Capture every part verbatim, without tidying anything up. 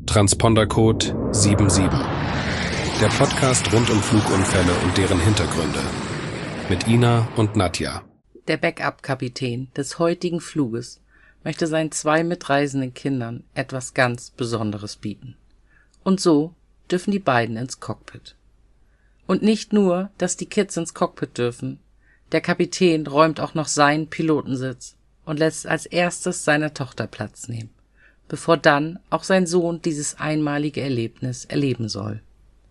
Transpondercode sieben sieben. Der Podcast rund um Flugunfälle und deren Hintergründe. Mit Ina und Nadja. Der Backup-Kapitän des heutigen Fluges möchte seinen zwei mitreisenden Kindern etwas ganz Besonderes bieten. Und so dürfen die beiden ins Cockpit. Und nicht nur, dass die Kids ins Cockpit dürfen, der Kapitän räumt auch noch seinen Pilotensitz und lässt als erstes seiner Tochter Platz nehmen, bevor dann auch sein Sohn dieses einmalige Erlebnis erleben soll.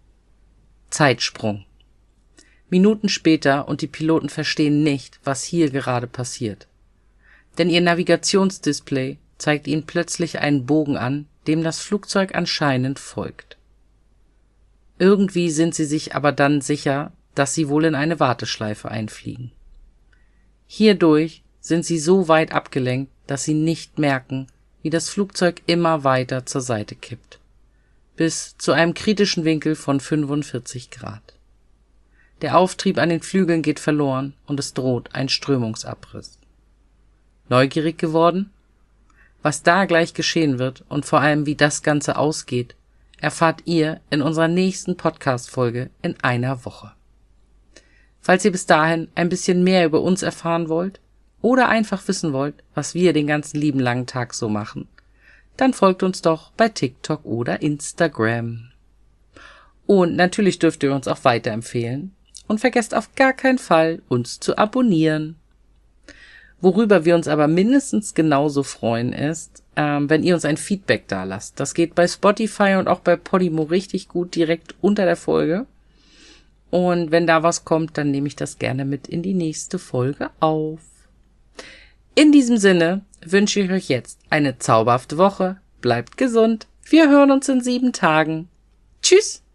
Zeitsprung. Minuten später und die Piloten verstehen nicht, was hier gerade passiert. Denn ihr Navigationsdisplay zeigt ihnen plötzlich einen Bogen an, dem das Flugzeug anscheinend folgt. Irgendwie sind sie sich aber dann sicher, dass sie wohl in eine Warteschleife einfliegen. Hierdurch sind sie so weit abgelenkt, dass sie nicht merken, wie das Flugzeug immer weiter zur Seite kippt, bis zu einem kritischen Winkel von fünfundvierzig Grad. Der Auftrieb an den Flügeln geht verloren und es droht ein Strömungsabriss. Neugierig geworden? Was da gleich geschehen wird und vor allem wie das Ganze ausgeht, erfahrt ihr in unserer nächsten Podcast-Folge in einer Woche. Falls ihr bis dahin ein bisschen mehr über uns erfahren wollt oder einfach wissen wollt, was wir den ganzen lieben langen Tag so machen, dann folgt uns doch bei TikTok oder Instagram. Und natürlich dürft ihr uns auch weiterempfehlen und vergesst auf gar keinen Fall, uns zu abonnieren. Worüber wir uns aber mindestens genauso freuen ist, ähm, wenn ihr uns ein Feedback dalasst. Das geht bei Spotify und auch bei Podimo richtig gut direkt unter der Folge. Und wenn da was kommt, dann nehme ich das gerne mit in die nächste Folge auf. In diesem Sinne wünsche ich euch jetzt eine zauberhafte Woche. Bleibt gesund. Wir hören uns in sieben Tagen. Tschüss!